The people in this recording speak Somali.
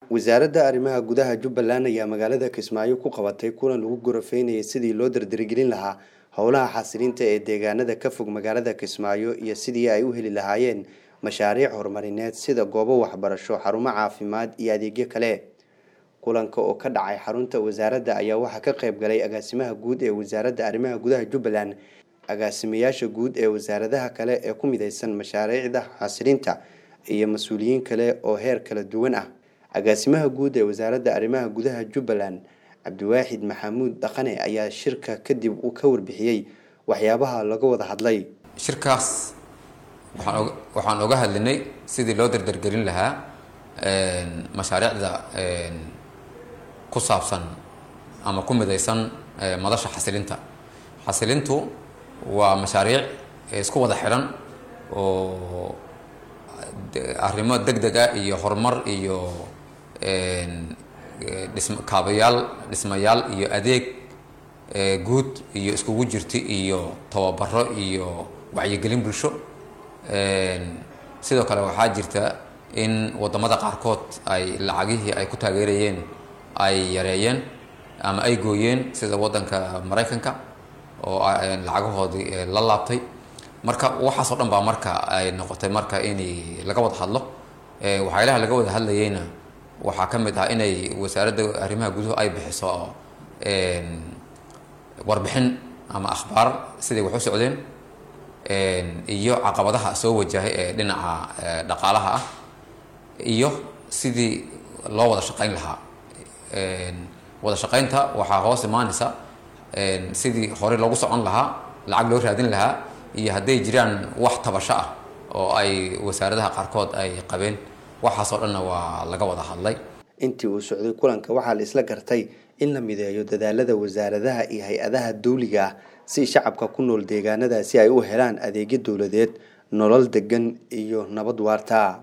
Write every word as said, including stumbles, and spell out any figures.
wasaaradda arrimaha gudaha Jubbaland ayaa magaalada Kismaayo ku qabatay kulan lagu gorofeynayay sidii loo dardargelin lahaa howlaha xasilinta ee deegaanada ka fog magaalada Kismaayo iyo sidii ay u heli lahaayeen mashaariic horumarineed sida goobo waxbarasho, xarumo caafimaad iyo adeegyo kale. kulanka oo ka dhacay xarunta wasaaradda ayaa waxa ka qayb galay agaasimaha guud ee wasaaradda arrimaha gudaha Jubbaland, agaasimayaasha guud ee wasaaradaha kale ee ku midaysan mashaariicda xasilinta iyo mas'uuliyiin kale oo heer kala duwan ah. agaasimaha guud ee wasaaradda arrimaha gudaha Jubbaland Cabdiwaaxid Maxamuud Dhaqane ayaa shirka kadib uu ka warbixiyay waxyaabaha laga wada hadlay. shirkaas waxaan waxaan uga hadlinay sidii loo dardargelin lahaa een mashaariicda een ku saabsan ama ku midaysan madasha xasilinta. xasilintu waa mashaariic isku wada xiran oo arrimo degdeg ah iyo horumar iyo een dhismo kaabayaal dhismayaal iyo adeeg guud iyo iskugu jirti iyo tababaro iyo wacyigelin bulsho. een sidoo kale waxaa jirta in wadamada qaarkood ay lacagihii ay ku taageerayeen ay yareeyeen ama ay gooyeen sida wadanka Mareykanka oo lacagahoodii la laabtay. marka waxaas oo dhan baa marka ay noqotay marka in laga wada hadlo. ee waxa ilaha laga wada hadlayayna waxa kamid ah inay wasaaradda arrimaha gudaha ay bixiso een warbixin ama akhbaar sidii wax u socdeen een iyo caqabadaha soo wajahay ee dhinaca dhaqaalaha ah iyo sidii loo wada shaqeyn lahaa. een wada shaqeynta waxa hoos imaanaysa een sidii hore loogu socon lahaa, lacag loo raadin lahaa iyo haday jiraan wax tabasho ah oo ay wasaaradaha qaarkood ay qabeen. waxaas oo dhan waa laga wada hadlay. intii uu socday kulanka waxaa la isla gartay in la mideeyo dadaalada wasaaradaha iyo hay'adaha dawliga ah si shacabka ku nool deegaanada si ay u helaan adeegyo dawladeed, nolol degan iyo nabad waarta.